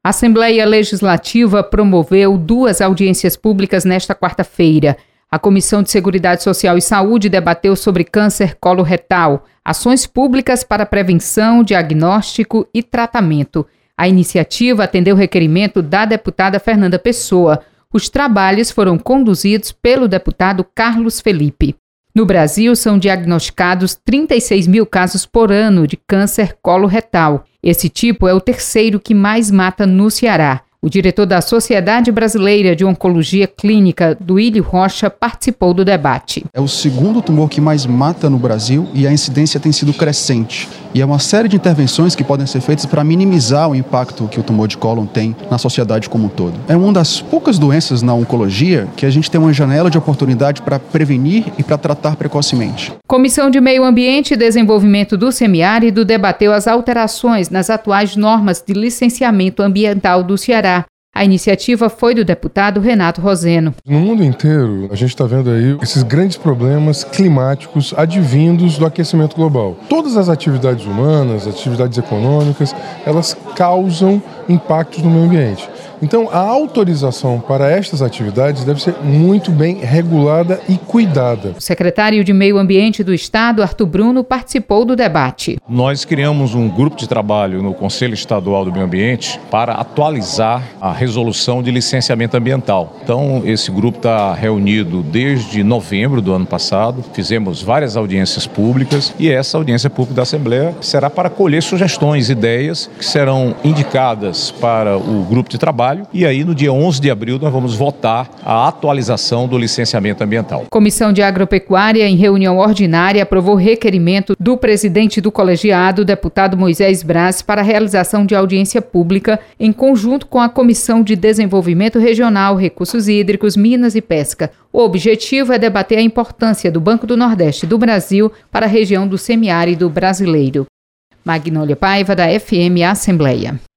A Assembleia Legislativa promoveu 2 audiências públicas nesta quarta-feira. A Comissão de Seguridade Social e Saúde debateu sobre câncer coloretal, ações públicas para prevenção, diagnóstico e tratamento. A iniciativa atendeu o requerimento da deputada Fernanda Pessoa. Os trabalhos foram conduzidos pelo deputado Carlos Felipe. No Brasil, são diagnosticados 36 mil casos por ano de câncer coloretal. Esse tipo é o terceiro que mais mata no Ceará. O diretor da Sociedade Brasileira de Oncologia Clínica, Duílio Rocha, participou do debate. É o segundo tumor que mais mata no Brasil e a incidência tem sido crescente. E é uma série de intervenções que podem ser feitas para minimizar o impacto que o tumor de cólon tem na sociedade como um todo. É uma das poucas doenças na oncologia que a gente tem uma janela de oportunidade para prevenir e para tratar precocemente. Comissão de Meio Ambiente e Desenvolvimento do Semiárido debateu as alterações nas atuais normas de licenciamento ambiental do Ceará. A iniciativa foi do deputado Renato Roseno. No mundo inteiro, a gente está vendo aí esses grandes problemas climáticos advindos do aquecimento global. Todas as atividades humanas, atividades econômicas, elas causam impactos no meio ambiente. Então, a autorização para estas atividades deve ser muito bem regulada e cuidada. O secretário de Meio Ambiente do Estado, Arthur Bruno, participou do debate. Nós criamos um grupo de trabalho no Conselho Estadual do Meio Ambiente para atualizar a resolução de licenciamento ambiental. Então, esse grupo está reunido desde novembro do ano passado. Fizemos várias audiências públicas e essa audiência pública da Assembleia será para colher sugestões, ideias que serão indicadas para o grupo de trabalho. E aí, no dia 11 de abril, nós vamos votar a atualização do licenciamento ambiental. Comissão de Agropecuária, em reunião ordinária, aprovou requerimento do presidente do colegiado, deputado Moisés Braz, para a realização de audiência pública em conjunto com a Comissão de Desenvolvimento Regional, Recursos Hídricos, Minas e Pesca. O objetivo é debater a importância do Banco do Nordeste do Brasil para a região do semiárido brasileiro. Magnólia Paiva, da FM Assembleia.